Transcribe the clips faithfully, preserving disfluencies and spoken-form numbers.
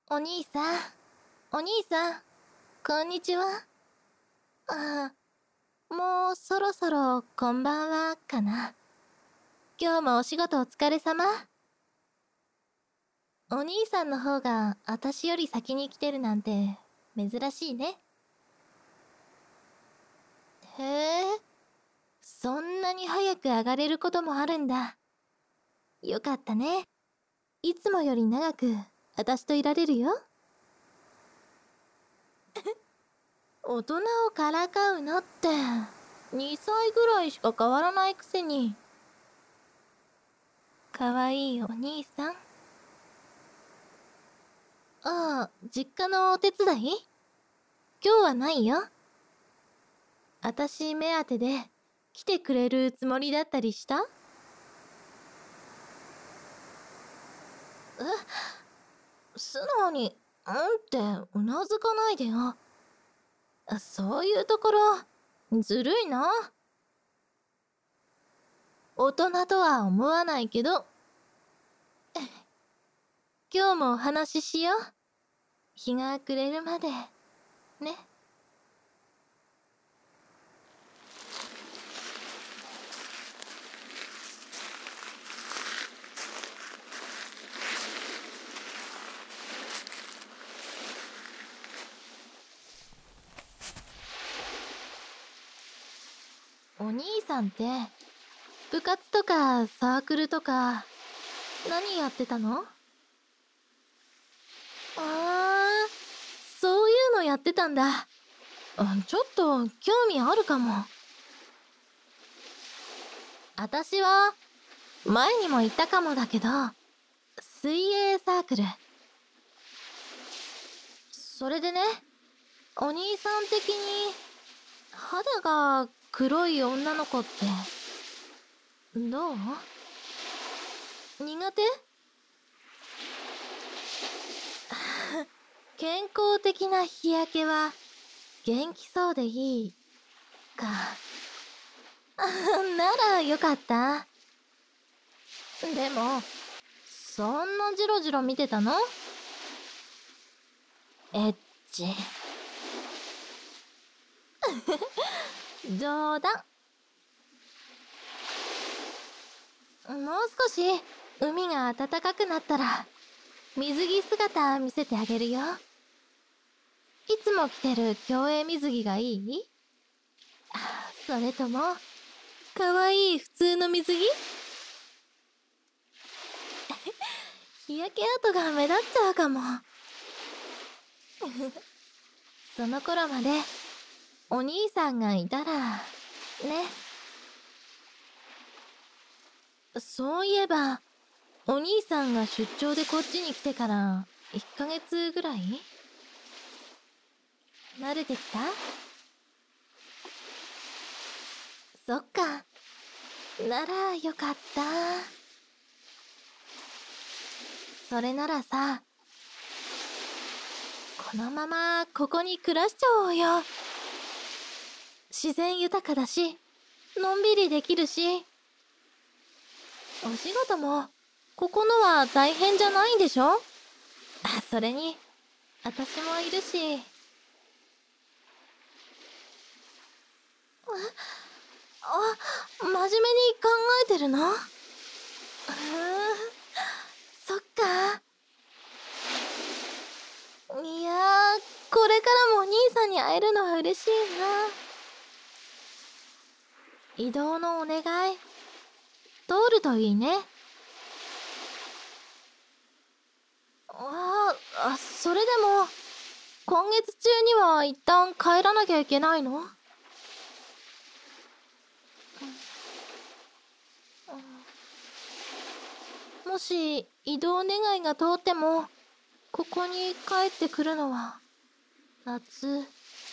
お兄さん、お兄さん、こんにちは。ああ、もうそろそろこんばんはかな。今日もお仕事お疲れ様。お兄さんの方が私より先に来てるなんて珍しいね。へえ、そんなに早く上がれることもあるんだ。よかったね。いつもより長く私といられるよ。大人をからかうのってにさいぐらいしか変わらないくせに。かわいいお兄さん。ああ、実家のお手伝い？今日はないよ。あたし目当てで来てくれるつもりだったりした？え、素直に「うん」ってうなずかないでよ。そういうところずるいな。大人とは思わないけど。今日もお話ししよう。日が暮れるまでね。お兄さんって部活とかサークルとか何やってたの？ああ、そういうのやってたんだ。あ、ちょっと興味あるかも。あたしは前にも言ったかもだけど、水泳サークル。それでね、お兄さん的に肌が黒い女の子ってどう？苦手？健康的な日焼けは元気そうでいいか。ならよかった。でもそんなジロジロ見てたの？エッチ。冗談。もう少し海が暖かくなったら水着姿見せてあげるよ。いつも着てる競泳水着がいい？それともかわいい普通の水着？日焼け跡が目立っちゃうかも。その頃までお兄さんがいたらね。そういえばお兄さんが出張でこっちに来てからいっかげつぐらい？慣れてきた？そっか。ならよかった。それならさ、このままここに暮らしちゃおうよ。自然豊かだし、のんびりできるし。お仕事もここのは大変じゃないんでしょ？あ、それに私もいるし。あ、真面目に考えてるの？うーん、そっか。いやー、これからもお兄さんに会えるのは嬉しいな。移動のお願い通るといいね。ああ、それでも今月中には一旦帰らなきゃいけないの？もし移動願いが通ってもここに帰ってくるのは夏。うん、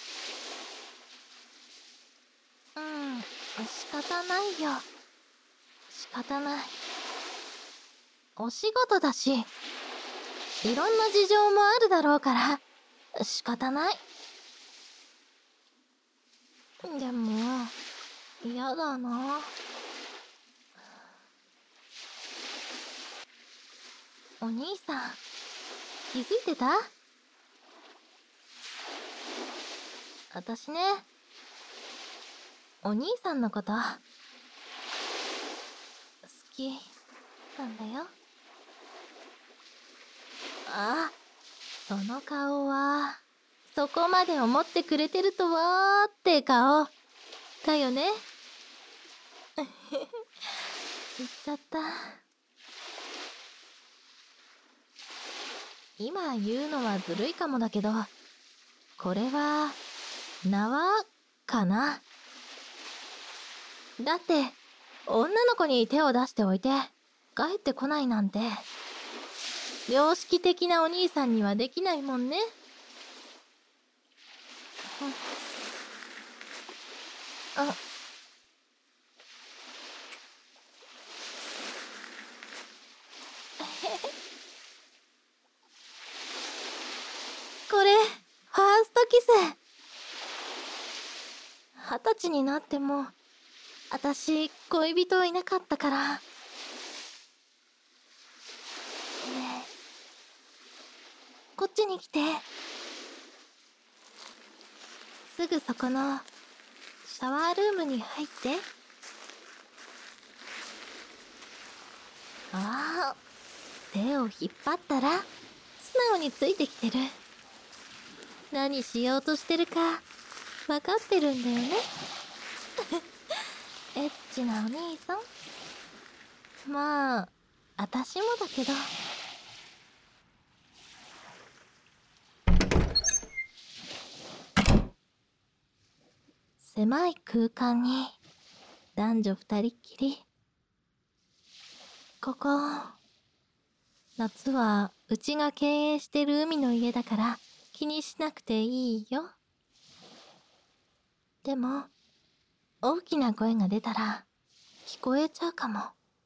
仕方ないよ。仕方ない。お仕事だし、いろんな事情もあるだろうから仕方ない。でも嫌だな。お兄さん、 気づいてた？私ね、お兄さんのこと好きなんだよ。あ、その顔はそこまで思ってくれてるとはーって顔だよね。言っちゃった。今言うのはずるいかもだけど、これは縄かな。だって女の子に手を出しておいて帰ってこないなんて良識的なお兄さんにはできないもんね。あ、これファーストキス。二十歳になっても私恋人いなかったから。ねえ、こっちに来て。すぐそこのシャワールームに入って。ああ、手を引っ張ったら素直についてきてる。何しようとしてるか分かってるんだよね。エッチなお兄さん。まあ私もだけど。狭い空間に男女二人っきり。ここ夏はうちが経営してる海の家だから気にしなくていいよ。でも大きな声が出たら聞こえちゃうかも。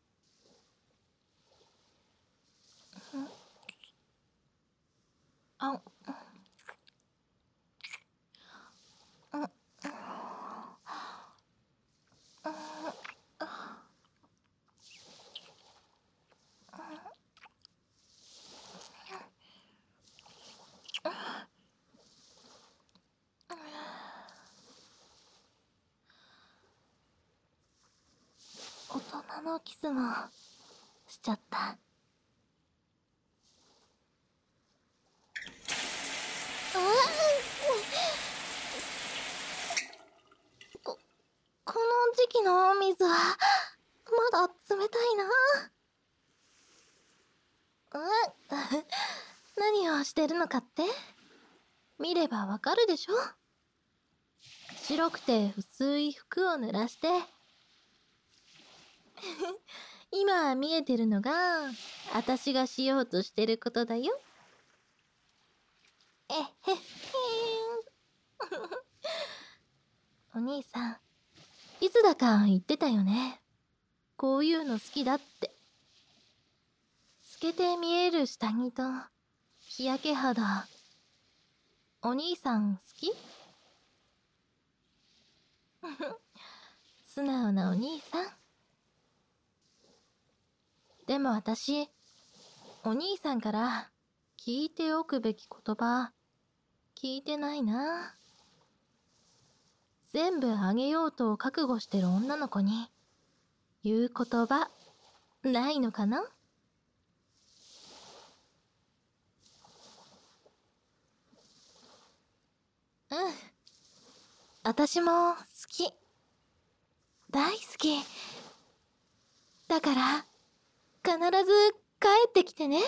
あ、大人のキスもしちゃった。こ、この時期の水はまだ冷たいな。何をしてるのかって見ればわかるでしょ。白くて薄い服を濡らして今見えてるのが私がしようとしてることだよ。えへっへーん。お兄さんいつだか言ってたよね。こういうの好きだって。透けて見える下着と日焼け肌。お兄さん好き？素直なお兄さん。でも私お兄さんから聞いておくべき言葉聞いてないな。全部あげようと覚悟してる女の子に言う言葉ないのかな？うん、私も好き。大好き。だから必ず帰ってきてね。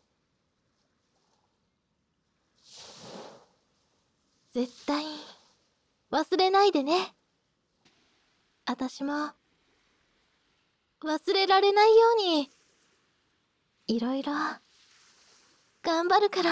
絶対忘れないでね。私も忘れられないようにいろいろ頑張るから。